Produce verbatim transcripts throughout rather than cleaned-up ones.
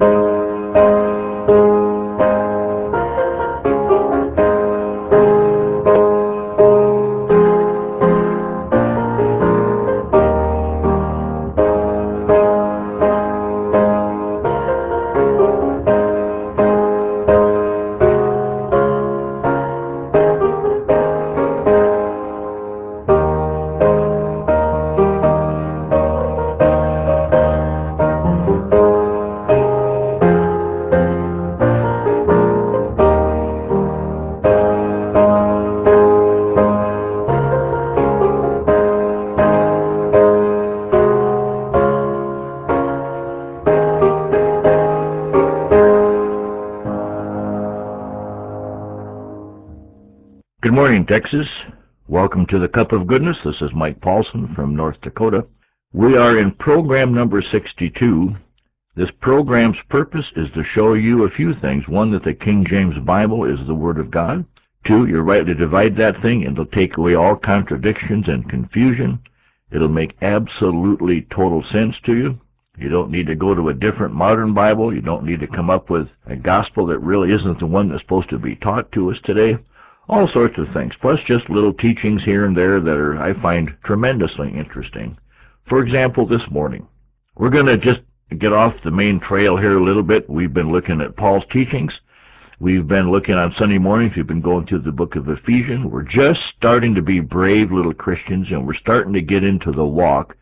Good morning, Texas. Welcome to the Cup of Goodness. This is Mike Paulson from North Dakota. We are in program number sixty-two. This program's purpose is to show you a few things. One, that the King James Bible is the Word of God. Two, you're right to divide that thing, and it'll take away all contradictions and confusion. It'll make absolutely total sense to you. You don't need to go to a different modern Bible. You don't need to come up with a gospel that really isn't the one that's supposed to be taught to us today. All sorts of things, plus just little teachings here and there that are, I find, tremendously interesting. For example, this morning, we're going to just get off the main trail here a little bit. We've been looking at Paul's teachings. We've been looking on Sunday mornings. We've been going through the book of Ephesians. We're just starting to be brave little Christians, and we're starting to get into the walk,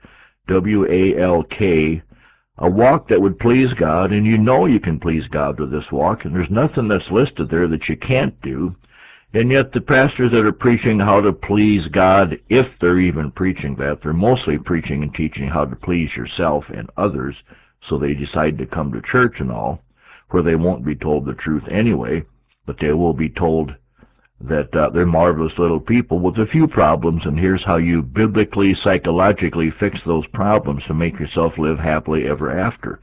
W A L K, a walk that would please God, and you know you can please God with this walk, and there's nothing that's listed there that you can't do. And yet the pastors that are preaching how to please God, if they're even preaching that, they're mostly preaching and teaching how to please yourself and others, so they decide to come to church and all, where they won't be told the truth anyway, but they will be told that uh, they're marvelous little people with a few problems, and here's how you biblically, psychologically fix those problems to make yourself live happily ever after.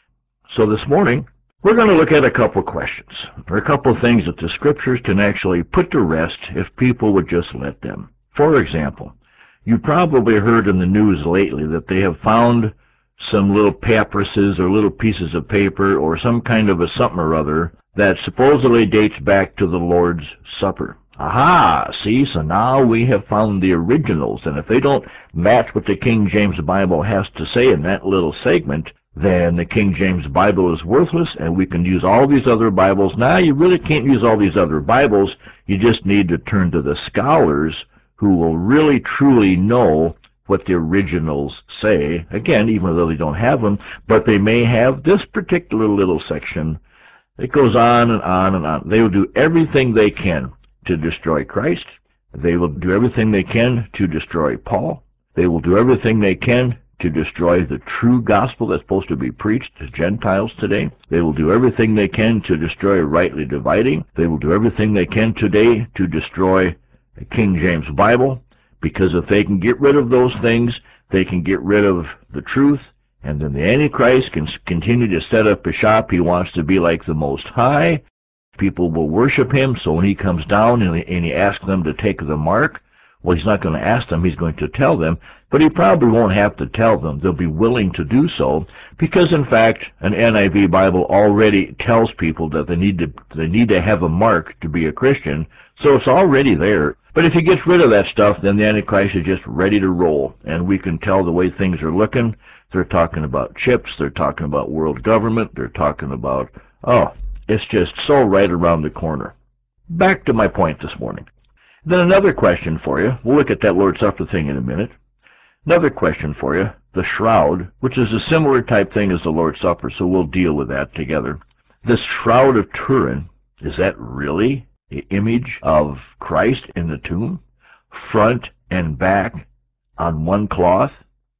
So this morning, we're going to look at a couple questions, or a couple of things that the Scriptures can actually put to rest if people would just let them. For example, you probably heard in the news lately that they have found some little papyruses or little pieces of paper or some kind of a something or other that supposedly dates back to the Lord's Supper. Aha! See, so now we have found the originals, and if they don't match what the King James Bible has to say in that little segment, then the King James Bible is worthless, and we can use all these other Bibles. Now, you really can't use all these other Bibles. You just need to turn to the scholars who will really, truly know what the originals say. Again, even though they don't have them, but they may have this particular little section. It goes on and on and on. They will do everything they can to destroy Christ. They will do everything they can to destroy Paul. They will do everything they can to destroy the true gospel that's supposed to be preached to Gentiles today. They will do everything they can to destroy rightly dividing. They will do everything they can today to destroy the King James Bible, because if they can get rid of those things, they can get rid of the truth, and then the Antichrist can continue to set up a shop. He wants to be like the Most High. People will worship him, so when he comes down and he, and he asks them to take the mark, well, he's not going to ask them, he's going to tell them, but he probably won't have to tell them. They'll be willing to do so, because in fact, an N I V Bible already tells people that they need to they need to have a mark to be a Christian, so it's already there. But if he gets rid of that stuff, then the Antichrist is just ready to roll, and we can tell the way things are looking. They're talking about chips, they're talking about world government, they're talking about, oh, it's just so right around the corner. Back to my point this morning. Then another question for you. We'll look at that Lord's Supper thing in a minute. Another question for you. The shroud, which is a similar type thing as the Lord's Supper, so we'll deal with that together. This shroud of Turin, is that really the image of Christ in the tomb? Front and back on one cloth?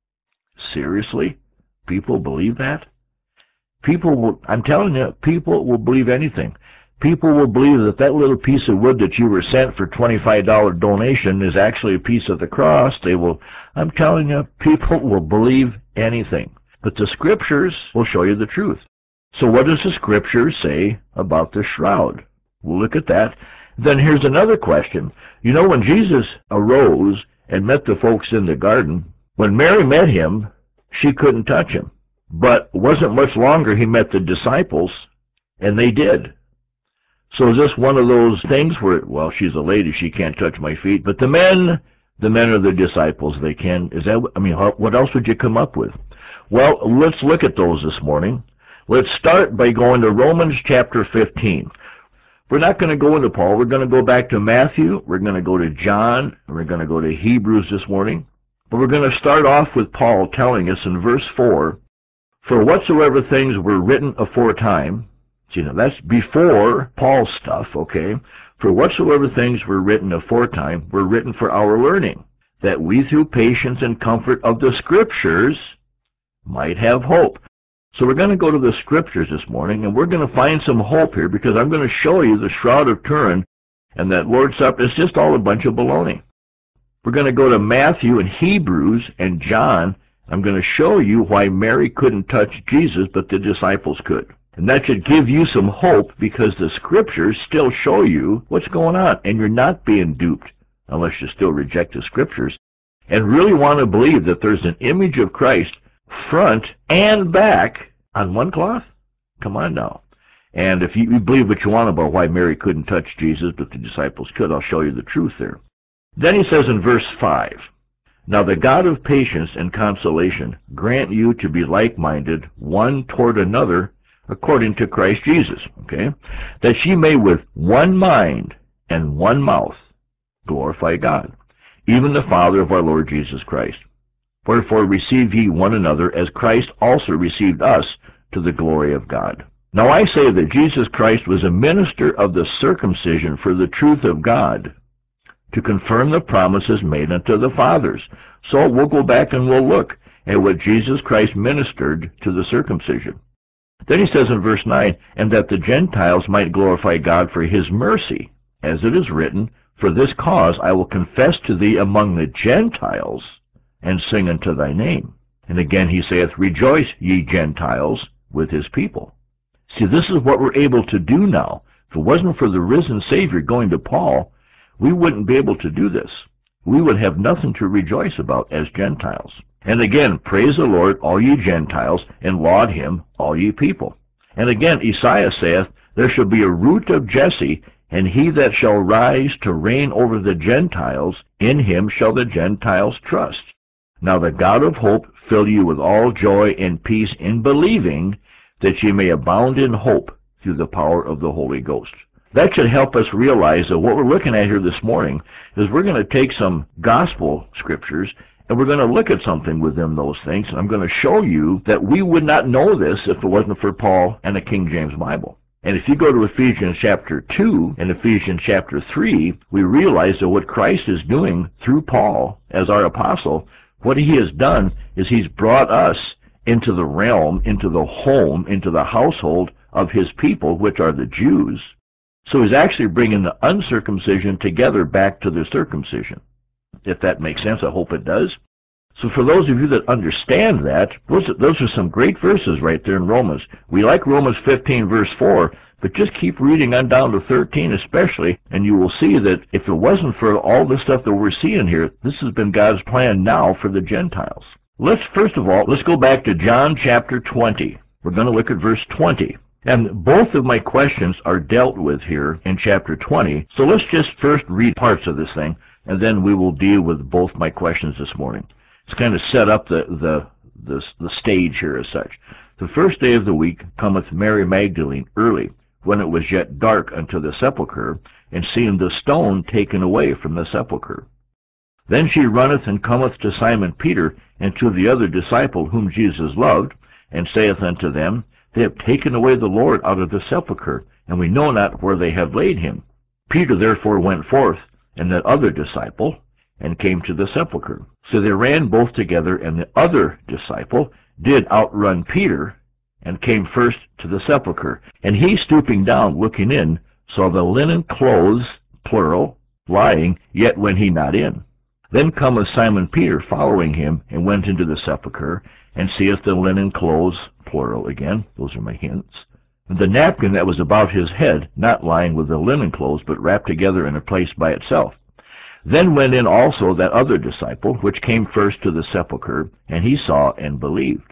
Seriously? People believe that? People will, I'm telling you, people will believe anything. People will believe that that little piece of wood that you were sent for twenty-five dollar donation is actually a piece of the cross. They will, I'm telling you, people will believe anything. But the Scriptures will show you the truth. So what does the Scripture say about the shroud? We'll look at that. Then here's another question. You know, when Jesus arose and met the folks in the garden, when Mary met him, she couldn't touch him. But it wasn't much longer he met the disciples, and they did. So is this one of those things where, well, she's a lady, she can't touch my feet, but the men, the men are the disciples, they can. Is that, I mean, what else would you come up with? Well, let's look at those this morning. Let's start by going to Romans chapter fifteen. We're not going to go into Paul. We're going to go back to Matthew. We're going to go to John. And we're going to go to Hebrews this morning. But we're going to start off with Paul telling us in verse four, for whatsoever things were written aforetime, you know, that's before Paul's stuff, okay? For whatsoever things were written aforetime were written for our learning, that we through patience and comfort of the Scriptures might have hope. So we're going to go to the Scriptures this morning, and we're going to find some hope here, because I'm going to show you the Shroud of Turin, and that Lord's Supper is just all a bunch of baloney. We're going to go to Matthew and Hebrews and John. I'm going to show you why Mary couldn't touch Jesus, but the disciples could. And that should give you some hope, because the Scriptures still show you what's going on, and you're not being duped unless you still reject the Scriptures and really want to believe that there's an image of Christ front and back on one cloth. Come on now. And if you believe what you want about why Mary couldn't touch Jesus, but the disciples could, I'll show you the truth there. Then he says in verse five, now the God of patience and consolation grant you to be like-minded one toward another according to Christ Jesus, okay, that ye may with one mind and one mouth glorify God, even the Father of our Lord Jesus Christ. Wherefore receive ye one another, as Christ also received us to the glory of God. Now I say that Jesus Christ was a minister of the circumcision for the truth of God, to confirm the promises made unto the fathers. So we'll go back and we'll look at what Jesus Christ ministered to the circumcision. Then he says in verse nine, and that the Gentiles might glorify God for his mercy, as it is written, for this cause I will confess to thee among the Gentiles, and sing unto thy name. And again he saith, rejoice, ye Gentiles, with his people. See, this is what we're able to do now. If it wasn't for the risen Savior going to Paul, we wouldn't be able to do this. We would have nothing to rejoice about as Gentiles. And again, praise the Lord, all ye Gentiles, and laud him, all ye people. And again, Isaiah saith, there shall be a root of Jesse, and he that shall rise to reign over the Gentiles, in him shall the Gentiles trust. Now the God of hope fill you with all joy and peace in believing, that ye may abound in hope through the power of the Holy Ghost. That should help us realize that what we're looking at here this morning is we're going to take some gospel scriptures and we're going to look at something within those things. And I'm going to show you that we would not know this if it wasn't for Paul and the King James Bible. And if you go to Ephesians chapter two and Ephesians chapter three, we realize that what Christ is doing through Paul as our apostle, what he has done is he's brought us into the realm, into the home, into the household of his people, which are the Jews. So he's actually bringing the uncircumcision together back to the circumcision. If that makes sense, I hope it does. So for those of you that understand that, those, those are some great verses right there in Romans. We like Romans fifteen verse four, but just keep reading on down to thirteen especially, and you will see that if it wasn't for all the stuff that we're seeing here, this has been God's plan now for the Gentiles. Let's, first of all, let's go back to John chapter twenty. We're going to look at verse twenty. And both of my questions are dealt with here in chapter twenty. So let's just first read parts of this thing, and then we will deal with both my questions this morning. It's kind of set up the, the, the, the stage here as such. The first day of the week cometh Mary Magdalene early, when it was yet dark, unto the sepulchre, and seeing the stone taken away from the sepulchre. Then she runneth and cometh to Simon Peter, and to the other disciple whom Jesus loved, and saith unto them, They have taken away the Lord out of the sepulchre, and we know not where they have laid him. Peter therefore went forth, and that other disciple, and came to the sepulchre. So they ran both together, and the other disciple did outrun Peter, and came first to the sepulchre. And he, stooping down, looking in, saw the linen clothes, plural, lying, yet went he not in. Then cometh Simon Peter following him, and went into the sepulchre, and seeth the linen clothes, plural again, those are my hints, and the napkin that was about his head, not lying with the linen clothes, but wrapped together in a place by itself. Then went in also that other disciple, which came first to the sepulchre, and he saw and believed.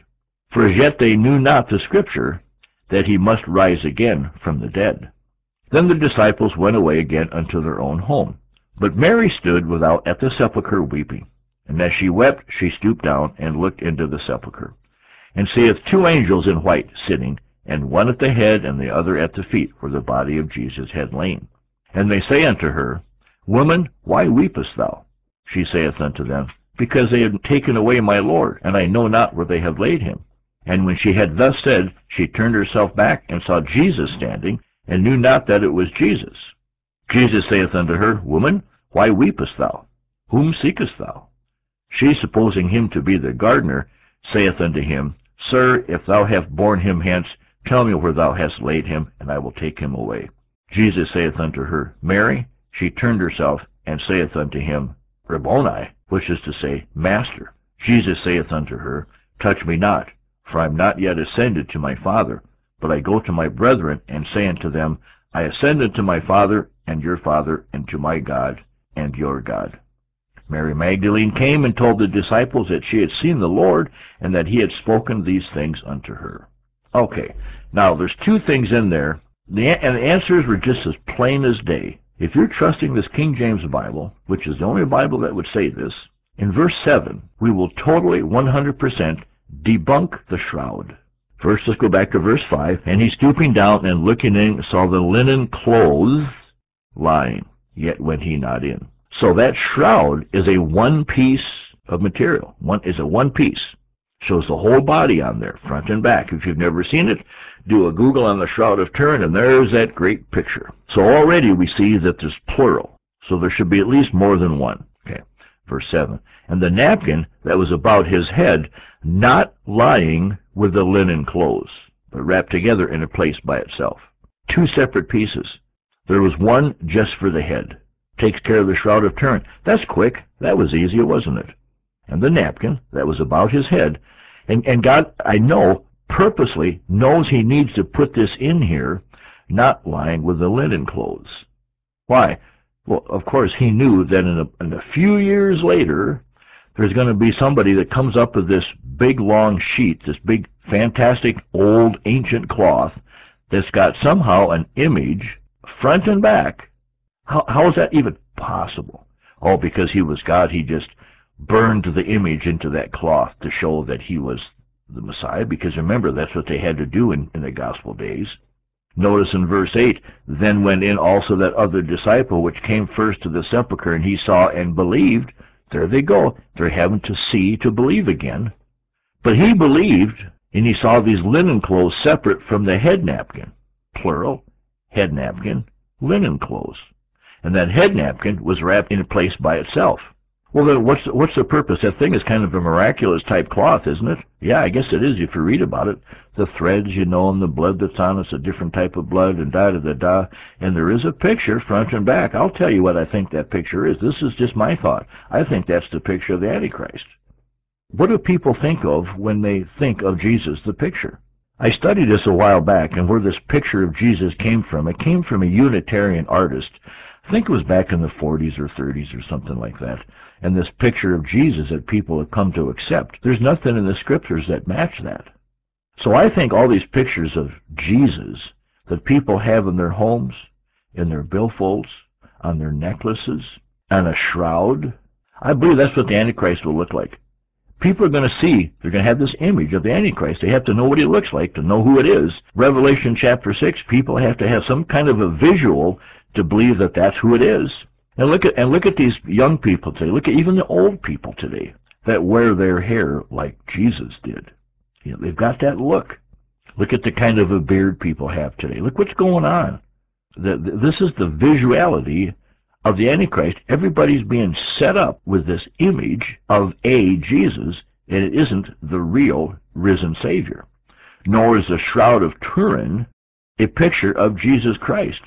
For as yet they knew not the Scripture, that he must rise again from the dead. Then the disciples went away again unto their own home. But Mary stood without at the sepulchre weeping. And as she wept, she stooped down and looked into the sepulchre, and seeth two angels in white sitting, and one at the head, and the other at the feet, where the body of Jesus had lain. And they say unto her, Woman, why weepest thou? She saith unto them, Because they have taken away my Lord, and I know not where they have laid him. And when she had thus said, she turned herself back, and saw Jesus standing, and knew not that it was Jesus. Jesus saith unto her, Woman, why weepest thou? Whom seekest thou? She, supposing him to be the gardener, saith unto him, Sir, if thou have borne him hence, tell me where thou hast laid him, and I will take him away. Jesus saith unto her, Mary. She turned herself, and saith unto him, Rabboni, which is to say, Master. Jesus saith unto her, Touch me not, for I am not yet ascended to my Father, but I go to my brethren, and say unto them, I ascend unto my Father, and your Father, and to my God, and your God. Mary Magdalene came and told the disciples that she had seen the Lord, and that he had spoken these things unto her. Okay, now there's two things in there, the, and the answers were just as plain as day. If you're trusting this King James Bible, which is the only Bible that would say this, in verse seven, we will totally, one hundred percent, debunk the shroud. First, let's go back to verse five. And he, stooping down and looking in, saw the linen clothes lying, yet went he not in. So that shroud is a one piece of material. One is a one piece. Shows the whole body on there, front and back. If you've never seen it, do a Google on the Shroud of Turin, and there's that great picture. So already we see that there's plural. So there should be at least more than one. Okay, verse seven. And the napkin that was about his head, not lying with the linen clothes, but wrapped together in a place by itself. Two separate pieces. There was one just for the head. Takes care of the Shroud of Turin. That's quick. That was easy, wasn't it? And the napkin that was about his head. And, and God, I know, purposely knows he needs to put this in here, not lying with the linen clothes. Why? Well, of course, he knew that in a, in a few years later, there's going to be somebody that comes up with this big, long sheet, this big, fantastic, old, ancient cloth that's got somehow an image, front and back. How, how is that even possible? Oh, because he was God, he just burned the image into that cloth to show that he was the Messiah, because remember, that's what they had to do in, in the gospel days. Notice in verse eight, then went in also that other disciple, which came first to the sepulchre, and he saw and believed. There they go. They're having to see to believe again. But he believed, and he saw these linen clothes separate from the head napkin. Plural, head napkin, linen clothes. And that head napkin was wrapped in a place by itself. Well, then what's the, what's the purpose? That thing is kind of a miraculous type cloth, isn't it? Yeah, I guess it is if you read about it. The threads, you know, and the blood that's on it's a different type of blood, and da-da-da-da. And there is a picture front and back. I'll tell you what I think that picture is. This is just my thought. I think that's the picture of the Antichrist. What do people think of when they think of Jesus, the picture? I studied this a while back, and where this picture of Jesus came from, it came from a Unitarian artist. I think it was back in the forties or thirties or something like that. And this picture of Jesus that people have come to accept, there's nothing in the scriptures that match that. So I think all these pictures of Jesus that people have in their homes, in their billfolds, on their necklaces, on a shroud, I believe that's what the Antichrist will look like. People are going to see, they're going to have this image of the Antichrist. They have to know what he looks like to know who it is. Revelation chapter six, people have to have some kind of a visual to believe that that's who it is. And look at and look at these young people today. Look at even the old people today that wear their hair like Jesus did. You know, they've got that look. Look at the kind of a beard people have today. Look what's going on. The, the, this is the visuality of the Antichrist. Everybody's being set up with this image of a Jesus, and it isn't the real risen Savior. Nor is the Shroud of Turin a picture of Jesus Christ.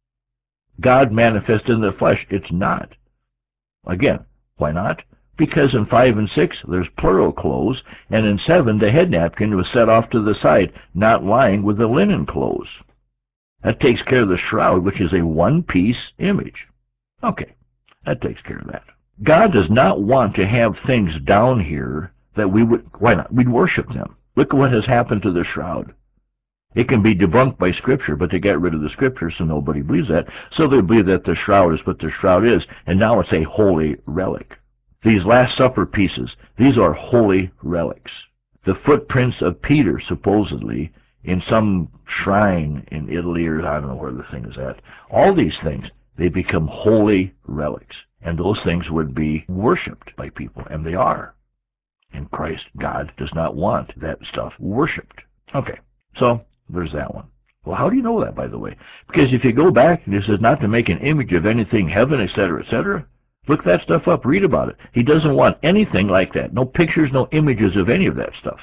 God manifest in the flesh. It's not. Again, why not? Because in five and six there's plural clothes, and in seven the head napkin was set off to the side, not lying with the linen clothes. That takes care of the shroud, which is a one-piece image. Okay, that takes care of that. God does not want to have things down here that we would, why not? We'd worship them. Look at what has happened to the shroud. It can be debunked by Scripture, but they got rid of the Scripture, so nobody believes that. So they believe that the shroud is what the shroud is, and now it's a holy relic. These Last Supper pieces, these are holy relics. The footprints of Peter, supposedly, in some shrine in Italy, or I don't know where the thing is at. All these things, they become holy relics. And those things would be worshipped by people, and they are. And Christ, God, does not want that stuff worshipped. Okay, so there's that one. Well, how do you know that, by the way? Because if you go back, and it says not to make an image of anything, heaven, et cetera, et cetera, look that stuff up, read about it. He doesn't want anything like that. No pictures, no images of any of that stuff.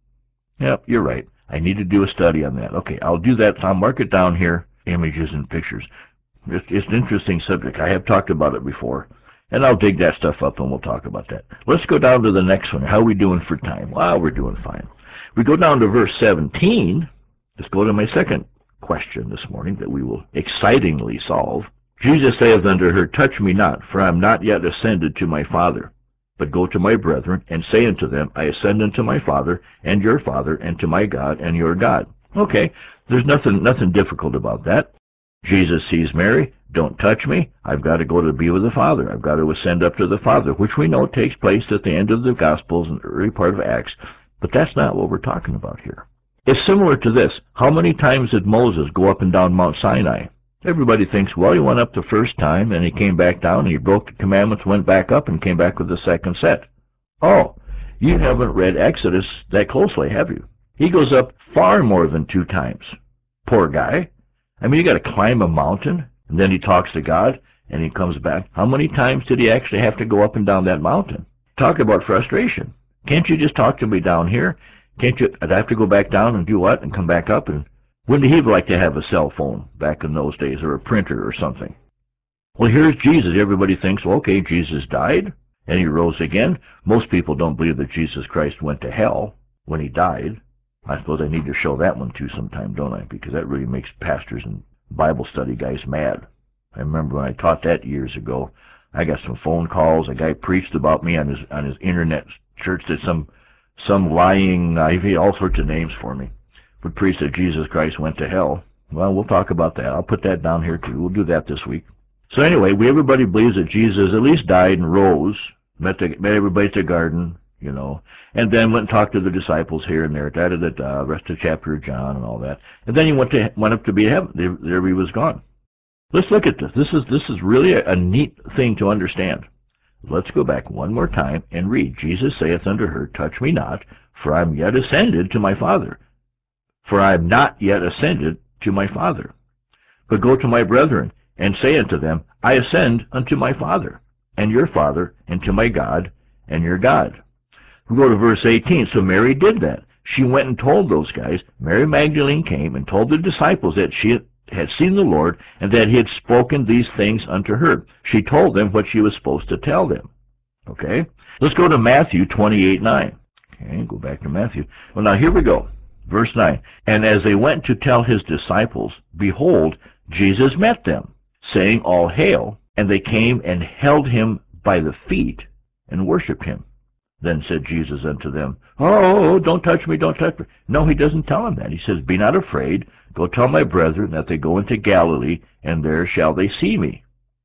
Yep, you're right. I need to do a study on that. Okay, I'll do that. I'll mark it down here, images and pictures. It's, it's an interesting subject. I have talked about it before. And I'll dig that stuff up and we'll talk about that. Let's go down to the next one. How are we doing for time? Well, we're doing fine. We go down to verse seventeen. Let's go to my second question this morning that we will excitingly solve. Jesus saith unto her, Touch me not, for I am not yet ascended to my Father, but go to my brethren, and say unto them, I ascend unto my Father, and your Father, and to my God, and your God. Okay, there's nothing, nothing difficult about that. Jesus sees Mary, don't touch me, I've got to go to be with the Father, I've got to ascend up to the Father, which we know takes place at the end of the Gospels and the early part of Acts, but that's not what we're talking about here. It's similar to this. How many times did Moses go up and down Mount Sinai? Everybody thinks, well, he went up the first time, and he came back down, and he broke the commandments, went back up, and came back with the second set. Oh, you haven't read Exodus that closely, have you? He goes up far more than two times. Poor guy. I mean, you got to climb a mountain, and then he talks to God, and he comes back. How many times did he actually have to go up and down that mountain? Talk about frustration. Can't you just talk to me down here? Can't you? I'd have to go back down and do what? And come back up? And wouldn't he like to have a cell phone back in those days, or a printer or something? Well, here's Jesus. Everybody thinks, well, okay, Jesus died, and he rose again. Most people don't believe that Jesus Christ went to hell when he died. I suppose I need to show that one too sometime, don't I? Because that really makes pastors and Bible study guys mad. I remember when I taught that years ago, I got some phone calls. A guy preached about me on his on his internet church that some some lying, uh, he had all sorts of names for me, would preach that Jesus Christ went to hell. Well, we'll talk about that. I'll put that down here too. We'll do that this week. So anyway, we everybody believes that Jesus at least died and rose, met the, met everybody at the garden, you know, and then went and talked to the disciples here and there, da da da da, rest of the chapter of John and all that. And then he went to went up to be in heaven. There, there he was gone. Let's look at this. This is this is really a, a neat thing to understand. Let's go back one more time and read. Jesus saith unto her, Touch me not, for I am yet ascended to my Father. For I am not yet ascended to my Father. But go to my brethren, and say unto them, I ascend unto my Father, and your Father, and to my God, and your God. We go to verse eighteen. So Mary did that. She went and told those guys. Mary Magdalene came and told the disciples that she had seen the Lord, and that he had spoken these things unto her. She told them what she was supposed to tell them. Okay? Let's go to Matthew twenty-eight nine. Okay, go back to Matthew. Well, now here we go. Verse nine. And as they went to tell his disciples, behold, Jesus met them, saying, All hail. And they came and held him by the feet and worshipped him. Then said Jesus unto them, Oh, don't touch me, don't touch me. No, he doesn't tell them that. He says, Be not afraid. Go tell my brethren that they go into Galilee, and there shall they see me.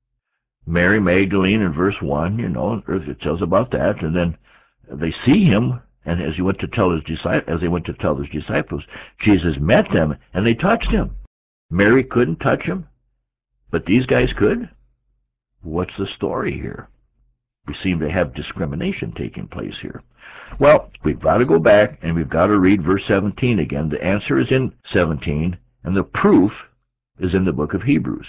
Mary Magdalene in verse one, you know, it tells about that. And then they see him, and as he went to tell his disciples, as they went to tell his disciples, Jesus met them, and they touched him. Mary couldn't touch him, but these guys could. What's the story here? We seem to have discrimination taking place here. Well, we've got to go back, and we've got to read verse seventeen again. The answer is in seventeen, and the proof is in the book of Hebrews.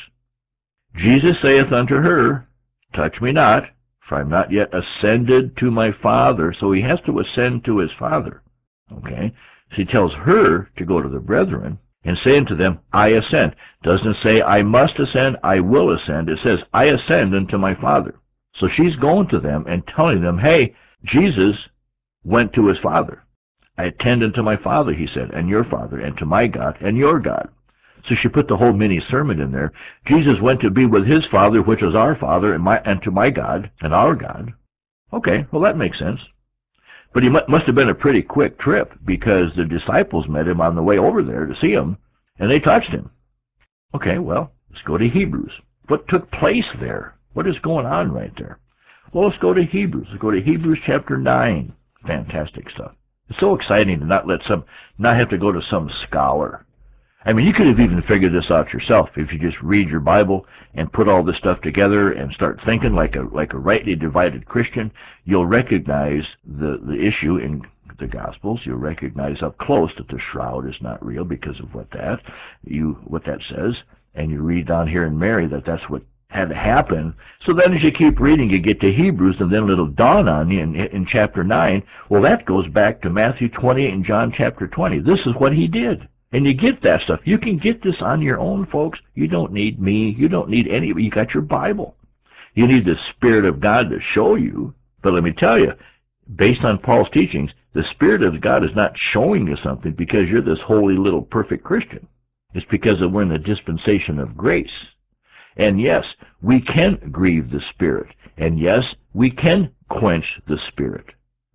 Jesus saith unto her, Touch me not, for I am not yet ascended to my Father. So he has to ascend to his Father. Okay? So he tells her to go to the brethren and say unto them, I ascend. Doesn't say, I must ascend, I will ascend. It says, I ascend unto my Father. So she's going to them and telling them, hey, Jesus went to his Father. I attend unto my Father, he said, and your Father, and to my God, and your God. So she put the whole mini sermon in there. Jesus went to be with his Father, which is our Father, and, my, and to my God, and our God. Okay, well, that makes sense. But he mu must have been a pretty quick trip, because the disciples met him on the way over there to see him, and they touched him. Okay, well, let's go to Hebrews. What took place there? What is going on right there? Well, let's go to Hebrews. Let's go to Hebrews chapter nine. Fantastic stuff. It's so exciting to not let some, not have to go to some scholar. I mean, you could have even figured this out yourself if you just read your Bible and put all this stuff together and start thinking like a like a rightly divided Christian. You'll recognize the the issue in the Gospels. You'll recognize up close that the shroud is not real because of what that you what that says, and you read down here in Mary that that's what had to happen. So then as you keep reading, you get to Hebrews, and then it'll dawn on you in, in chapter nine, well, that goes back to Matthew twenty-eight and John chapter twenty. This is what he did. And you get that stuff. You can get this on your own, folks. You don't need me. You don't need any. You got your Bible. You need the Spirit of God to show you. But let me tell you, based on Paul's teachings, the Spirit of God is not showing you something because you're this holy little perfect Christian. It's because we're in the dispensation of grace. And yes, we can grieve the Spirit. And yes, we can quench the Spirit.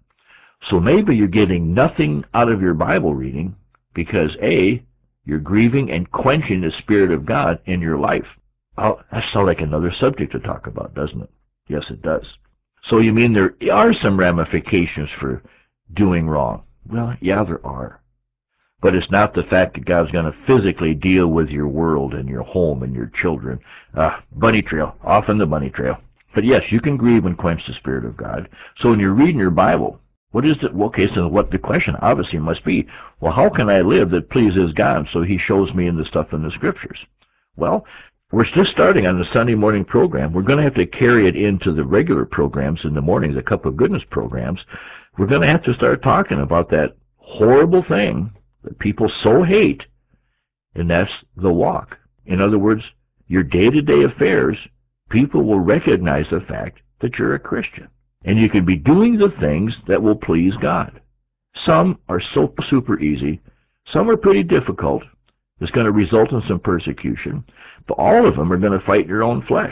So maybe you're getting nothing out of your Bible reading because, A, you're grieving and quenching the Spirit of God in your life. Oh, that sounds like another subject to talk about, doesn't it? Yes, it does. So you mean there are some ramifications for doing wrong? Well, yeah, there are. But it's not the fact that God's going to physically deal with your world and your home and your children. Uh, bunny trail, off on the bunny trail. But yes, you can grieve and quench the Spirit of God. So when you're reading your Bible, what is it? Okay, so what the question obviously must be, well, how can I live that pleases God so he shows me in the stuff in the Scriptures? Well, we're just starting on the Sunday morning program. We're going to have to carry it into the regular programs in the morning, the Cup of Goodness programs. We're going to have to start talking about that horrible thing that people so hate, and that's the walk. In other words, your day-to-day affairs, people will recognize the fact that you're a Christian. And you can be doing the things that will please God. Some are so super easy. Some are pretty difficult. It's going to result in some persecution. But all of them are going to fight your own flesh.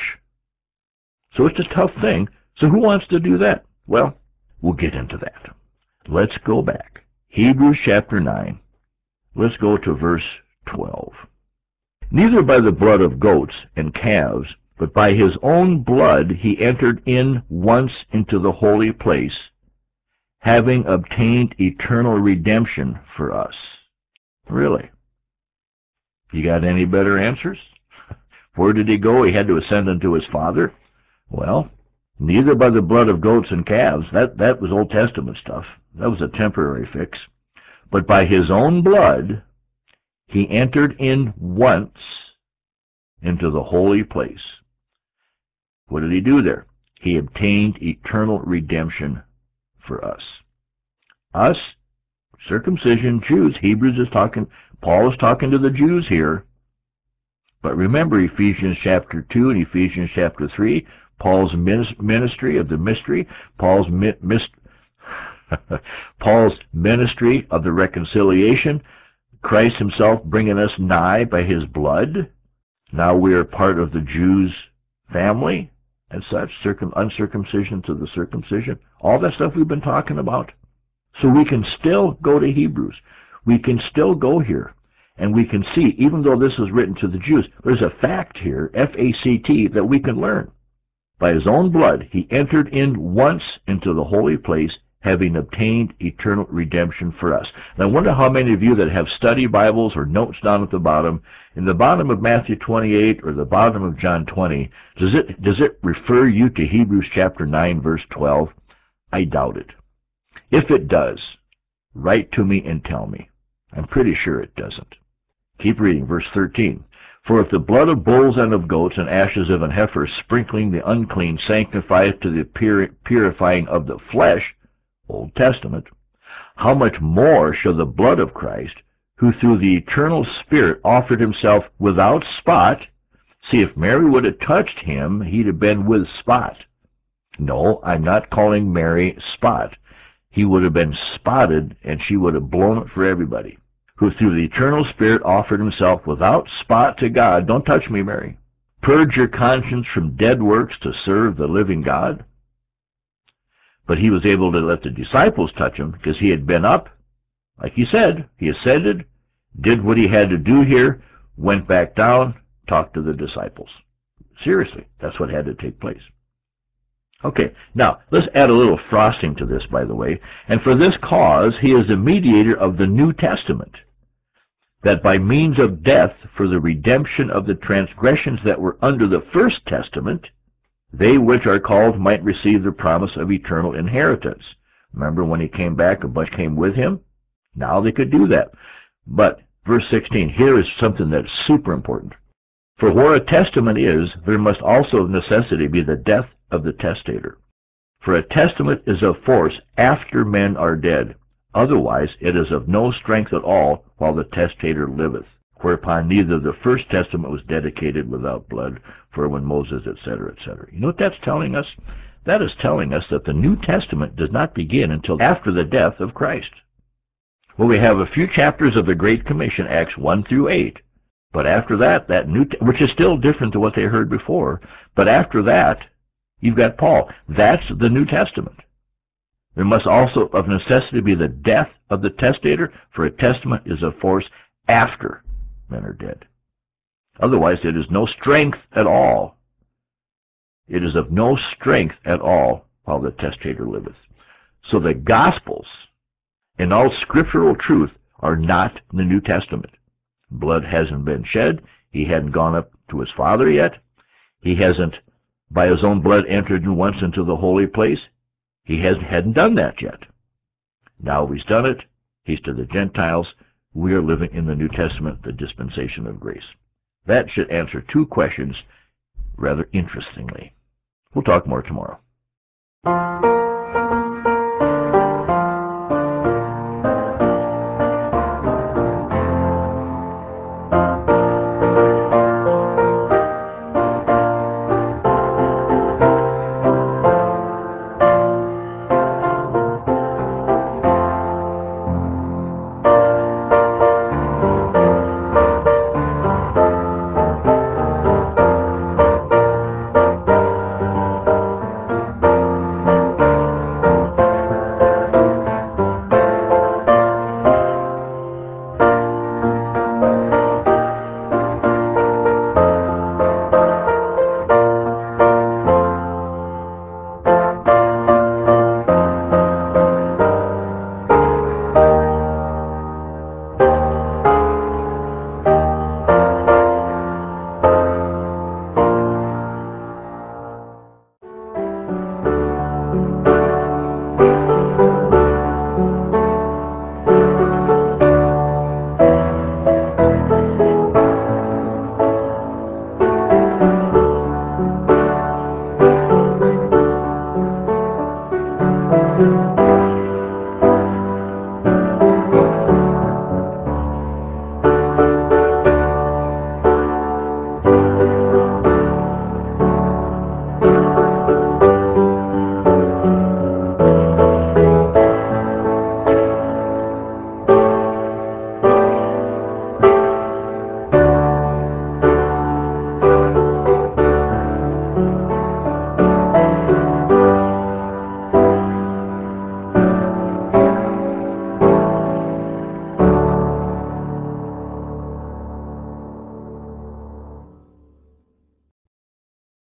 So it's a tough thing. So who wants to do that? Well, we'll get into that. Let's go back. Hebrews chapter nine. Let's go to verse twelve. Neither by the blood of goats and calves, but by his own blood he entered in once into the holy place, having obtained eternal redemption for us. Really? You got any better answers? Where did he go? He had to ascend unto his Father? Well, neither by the blood of goats and calves. That, that was Old Testament stuff. That was a temporary fix. But by his own blood he entered in once into the holy place. What did he do there? He obtained eternal redemption for us. Us, circumcision, Jews. Hebrews is talking, Paul is talking to the Jews here. But remember Ephesians chapter two and Ephesians chapter three, Paul's ministry of the mystery, Paul's mis Paul's ministry of the reconciliation, Christ himself bringing us nigh by his blood. Now we are part of the Jews' family and such, circum uncircumcision to the circumcision, all that stuff we've been talking about. So we can still go to Hebrews. We can still go here, and we can see, even though this is written to the Jews, there's a fact here, F A C T, that we can learn. By his own blood, he entered in once into the holy place, having obtained eternal redemption for us. And I wonder how many of you that have study Bibles or notes down at the bottom, in the bottom of Matthew twenty-eight or the bottom of John twenty, does it, does it refer you to Hebrews chapter nine, verse twelve? I doubt it. If it does, write to me and tell me. I'm pretty sure it doesn't. Keep reading, verse thirteen. For if the blood of bulls and of goats and ashes of an heifer, sprinkling the unclean, sanctifieth to the pur purifying of the flesh, Old Testament, how much more shall the blood of Christ, who through the eternal Spirit offered himself without spot, see, if Mary would have touched him, he'd have been with spot. No, I'm not calling Mary spot. He would have been spotted, and she would have blown it for everybody. Who through the eternal Spirit offered himself without spot to God. Don't touch me, Mary. Purge your conscience from dead works to serve the living God. but he was able to let the disciples touch him because he had been up, like he said. He ascended, did what he had to do here, went back down, talked to the disciples. Seriously, that's what had to take place. Okay, now, let's add a little frosting to this, by the way. And for this cause, he is the mediator of the New Testament, that by means of death for the redemption of the transgressions that were under the First Testament, they which are called might receive the promise of eternal inheritance. Remember when he came back, a bunch came with him? Now they could do that. But, verse sixteen, here is something that's super important. For where a testament is, there must also of necessity be the death of the testator. For a testament is of force after men are dead. Otherwise it is of no strength at all while the testator liveth. Whereupon neither the first testament was dedicated without blood, for when Moses, et cetera, et cetera. You know what that's telling us? That is telling us that the New Testament does not begin until after the death of Christ. Well, we have a few chapters of the Great Commission, Acts one through eight. But after that, that new, which is still different to what they heard before, but after that, you've got Paul. That's the New Testament. There must also of necessity be the death of the testator, for a testament is of force after men are dead. Otherwise, it is no strength at all. It is of no strength at all while the testator liveth. So the Gospels and all scriptural truth are not in the New Testament. Blood hasn't been shed. He hadn't gone up to his Father yet. He hasn't, by his own blood, entered once into the holy place. He hasn't, hadn't done that yet. Now he's done it. He's to the Gentiles. We are living in the New Testament, the dispensation of grace. That should answer two questions rather interestingly. We'll talk more tomorrow.